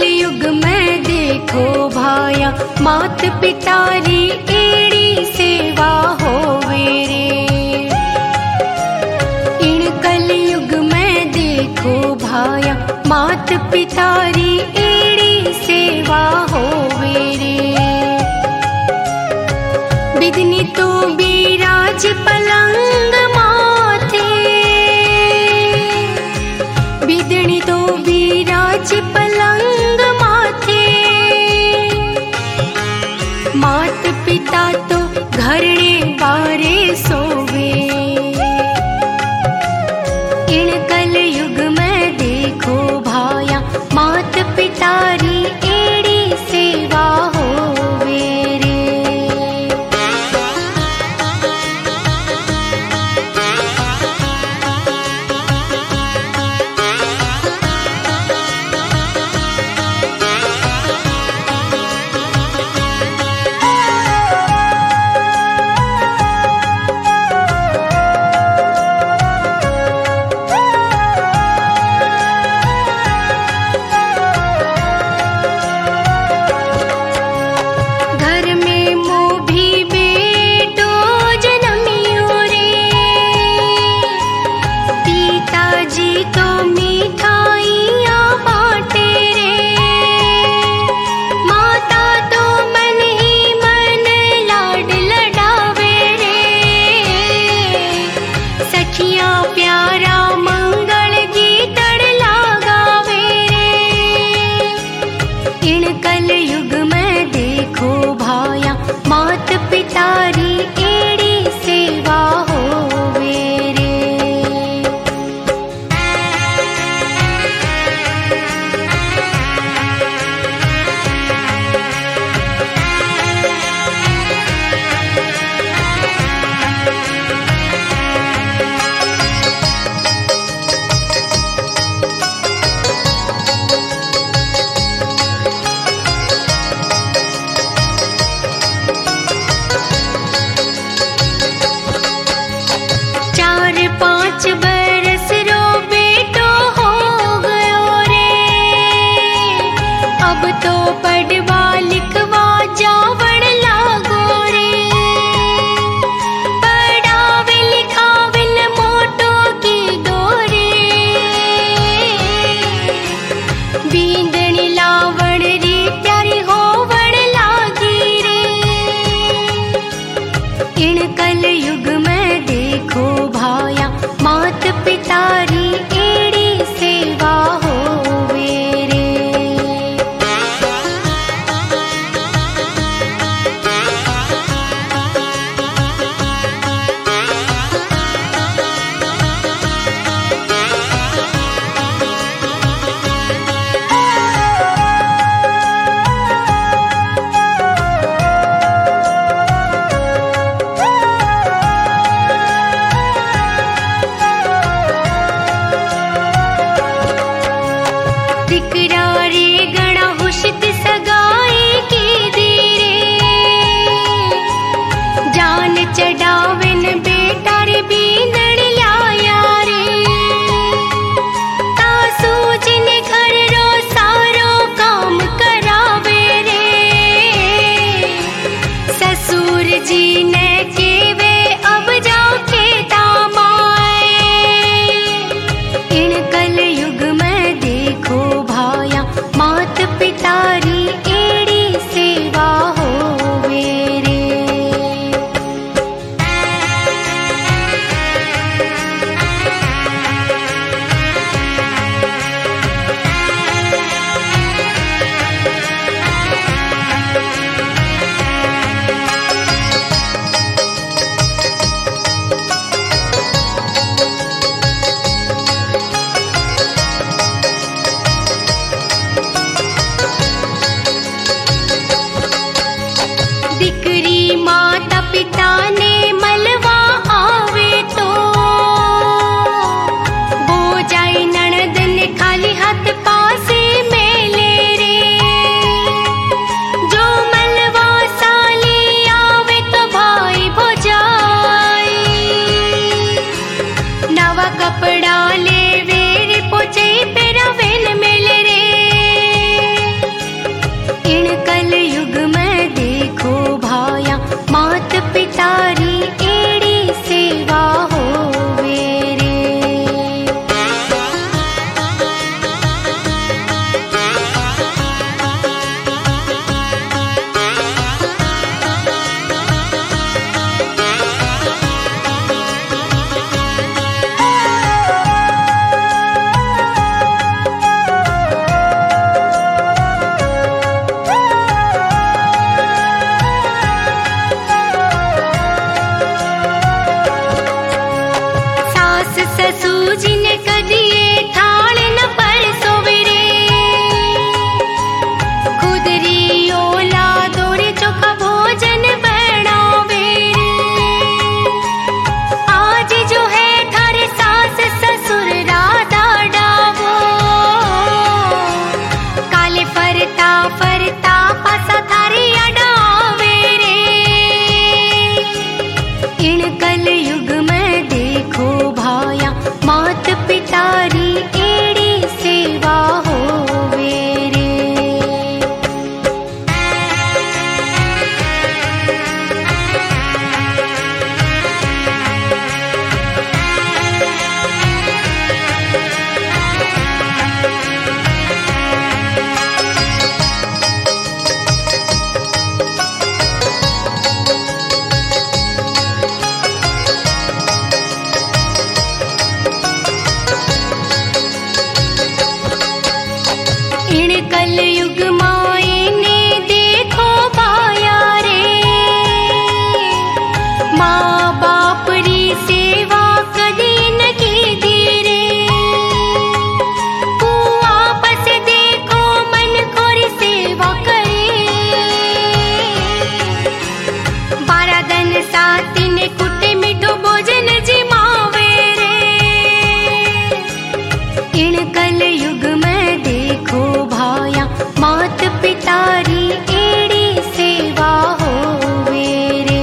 कलयुग में देखो भाया, मात पिता री एड़ी सेवा होवे रे। इन कलयुग में देखो भाया, मात पिता री एड़ी सेवा होवे रे। बिदनी तो बिराज पलंग माथे, बिदनी तो बिराज पलंग माथे। मात पिता तो घरने बारे सोवे। इन कलयुग में देखो भाया, मात पिता री एड़ी सेवा होवे रे। कलयुग में देखो भाया, मात पिता री एड़ी सेवा होवे रे। पाँच बरस रो बेटो हो गयो रे। अब तो पढ़वा लिखवा जावण लागो रे। पढ़ावे लिखाविन मोटो की दोरे, बींदनी लावण री प्यारी होवण लागी रे। इन कलयुग में देखो भाया, मात पिता री एड़ी सेवा होवे रे। इन कलयुग माए ने देखो भाया रे, माँ बाप री सेवा कदी न की धीरे, तू आपस देखो मन खोरी सेवा करे, 12 दिन सात ने कुटे मीठो भोजन जिमावे रे, इन कलयुग में देखो भाया मात पिता री एड़ी सेवा होवे रे।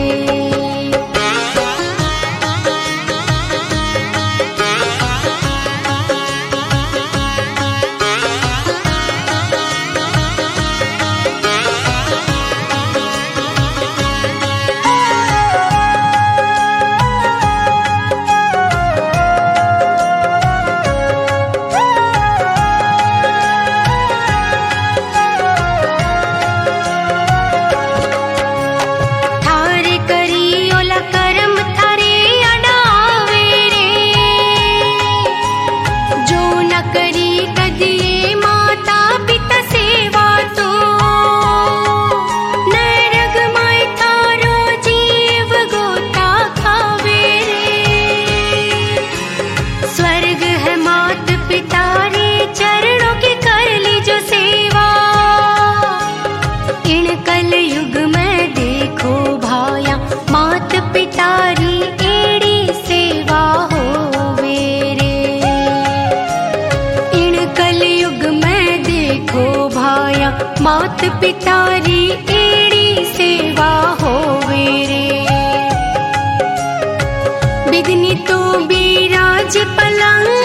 थारे करी ओला कर्म थारे अडावे रे, जो न करी कदिए माता पिता सेवा तो, नरक माय थारो जीव गोता खावे रे, स्वर्ग है मात पिता रे चरणों की कर ली जो सेवा, इन कलयुग में देखो भाया मात पिता री एड़ी सेवा होवे रे, इन कलयुग में देखो भाया मात पिता री एड़ी सेवा होवे रे। बिदनी तो बिराज पलंग